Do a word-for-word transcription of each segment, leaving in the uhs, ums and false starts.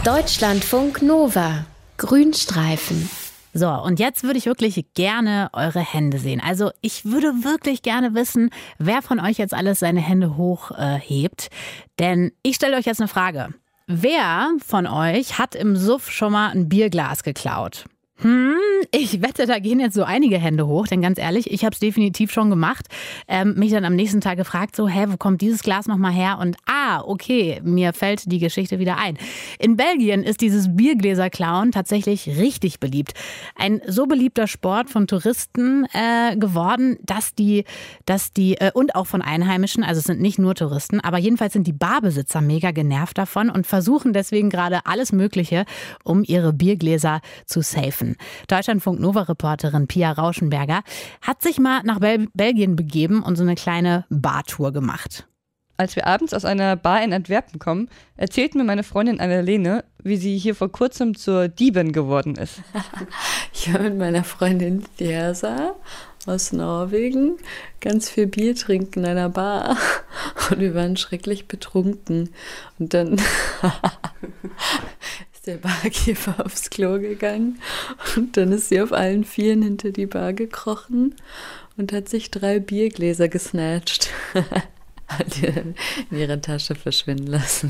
Deutschlandfunk Nova. Grünstreifen. So, und jetzt würde ich wirklich gerne eure Hände sehen. Also ich würde wirklich gerne wissen, wer von euch jetzt alles seine Hände hochhebt. Äh, Denn ich stelle euch jetzt eine Frage. Wer von euch hat im Suff schon mal ein Bierglas geklaut? Hm, ich wette, da gehen jetzt so einige Hände hoch, denn ganz ehrlich, ich habe es definitiv schon gemacht. Ähm, mich dann am nächsten Tag gefragt, so, hä, wo kommt dieses Glas nochmal her? Und ah, okay, mir fällt die Geschichte wieder ein. In Belgien ist dieses Biergläser-Klauen tatsächlich richtig beliebt. Ein so beliebter Sport von Touristen äh, geworden, dass die, dass die äh, und auch von Einheimischen, also es sind nicht nur Touristen, aber jedenfalls sind die Barbesitzer mega genervt davon und versuchen deswegen gerade alles Mögliche, um ihre Biergläser zu safen. Deutschlandfunk-Nova-Reporterin Pia Rauschenberger hat sich mal nach Bel- Belgien begeben und so eine kleine Bartour gemacht. Als wir abends aus einer Bar in Antwerpen kommen, erzählt mir meine Freundin Annalene, wie sie hier vor kurzem zur Diebin geworden ist. Ich war mit meiner Freundin Theresa aus Norwegen ganz viel Bier trinken in einer Bar und wir waren schrecklich betrunken. Und dann der Barkeeper aufs Klo gegangen und dann ist sie auf allen Vieren hinter die Bar gekrochen und hat sich drei Biergläser gesnatcht. Hat die dann in ihrer Tasche verschwinden lassen.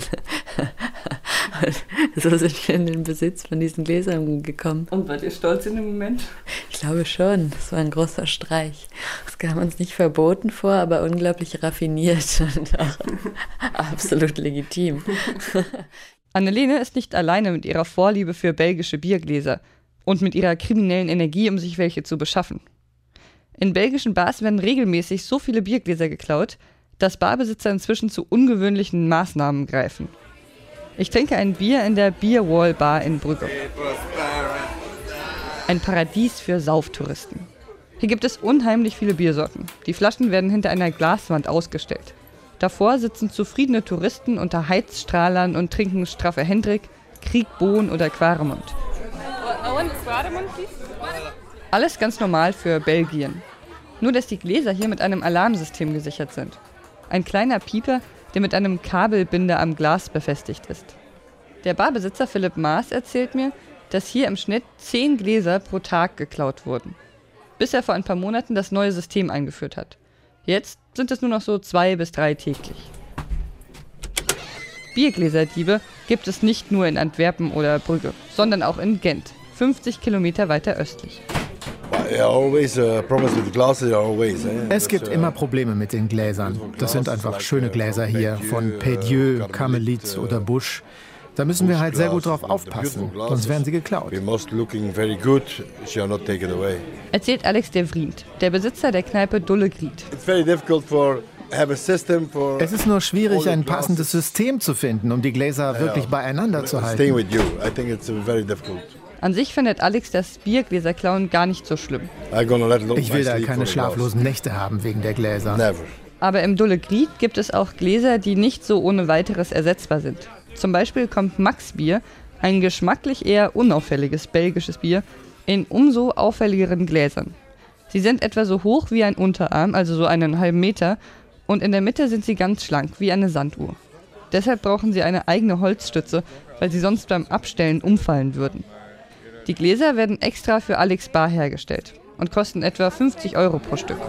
So sind wir in den Besitz von diesen Gläsern gekommen. Und wart ihr stolz in dem Moment? Ich glaube schon, das war ein großer Streich. Das kam uns nicht verboten vor, aber unglaublich raffiniert und auch absolut legitim. Annalene ist nicht alleine mit ihrer Vorliebe für belgische Biergläser und mit ihrer kriminellen Energie, um sich welche zu beschaffen. In belgischen Bars werden regelmäßig so viele Biergläser geklaut, dass Barbesitzer inzwischen zu ungewöhnlichen Maßnahmen greifen. Ich trinke ein Bier in der Beerwall Bar in Brügge. Ein Paradies für Sauftouristen. Hier gibt es unheimlich viele Biersorten. Die Flaschen werden hinter einer Glaswand ausgestellt. Davor sitzen zufriedene Touristen unter Heizstrahlern und trinken straffe Hendrik, Krieg, Bohn oder Quaremont. Alles ganz normal für Belgien. Nur, dass die Gläser hier mit einem Alarmsystem gesichert sind. Ein kleiner Pieper, der mit einem Kabelbinder am Glas befestigt ist. Der Barbesitzer Philipp Maas erzählt mir, dass hier im Schnitt zehn Gläser pro Tag geklaut wurden. Bis er vor ein paar Monaten das neue System eingeführt hat. Jetzt sind es nur noch so zwei bis drei täglich. Biergläserdiebe gibt es nicht nur in Antwerpen oder Brügge, sondern auch in Gent, fünfzig Kilometer weiter östlich. Es gibt immer Probleme mit den Gläsern. Das sind einfach schöne Gläser hier, von Pedieu, Karmelit oder Busch. Da müssen wir halt sehr gut drauf aufpassen, sonst werden sie geklaut. Erzählt Alex de Vriend, der Besitzer der Kneipe Dulle Griet. Es ist nur schwierig, ein passendes System zu finden, um die Gläser wirklich beieinander zu halten. An sich findet Alex das Biergläserklauen gar nicht so schlimm. Ich will da keine schlaflosen Nächte haben wegen der Gläser. Aber im Dulle Griet gibt es auch Gläser, die nicht so ohne weiteres ersetzbar sind. Zum Beispiel kommt Max Bier, ein geschmacklich eher unauffälliges belgisches Bier, in umso auffälligeren Gläsern. Sie sind etwa so hoch wie ein Unterarm, also so einen halben Meter, und in der Mitte sind sie ganz schlank, wie eine Sanduhr. Deshalb brauchen sie eine eigene Holzstütze, weil sie sonst beim Abstellen umfallen würden. Die Gläser werden extra für Alex Bar hergestellt und kosten etwa fünfzig Euro pro Stück.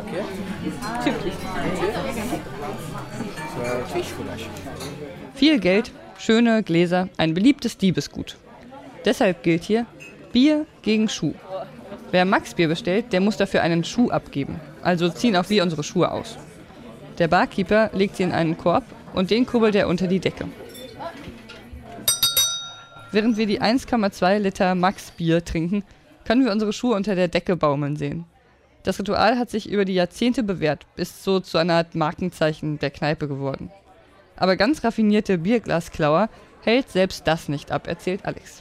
Viel Geld, schöne Gläser, ein beliebtes Diebesgut. Deshalb gilt hier Bier gegen Schuh. Wer Max Bier bestellt, der muss dafür einen Schuh abgeben. Also ziehen auch wir unsere Schuhe aus. Der Barkeeper legt sie in einen Korb und den kurbelt er unter die Decke. Während wir die eins Komma zwei Liter Max Bier trinken, können wir unsere Schuhe unter der Decke baumeln sehen. Das Ritual hat sich über die Jahrzehnte bewährt, ist so zu einer Art Markenzeichen der Kneipe geworden. Aber ganz raffinierte Bierglasklauer hält selbst das nicht ab, erzählt Alex.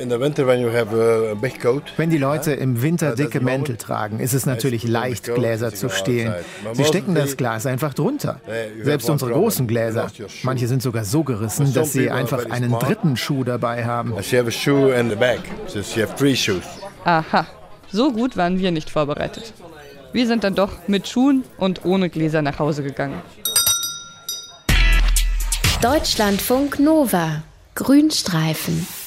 Wenn die Leute im Winter dicke Mäntel tragen, ist es natürlich leicht, Gläser zu stehlen. Sie stecken das Glas einfach drunter. Selbst unsere großen Gläser. Manche sind sogar so gerissen, dass sie einfach einen dritten Schuh dabei haben. Aha, so gut waren wir nicht vorbereitet. Wir sind dann doch mit Schuhen und ohne Gläser nach Hause gegangen. Deutschlandfunk Nova. Grünstreifen.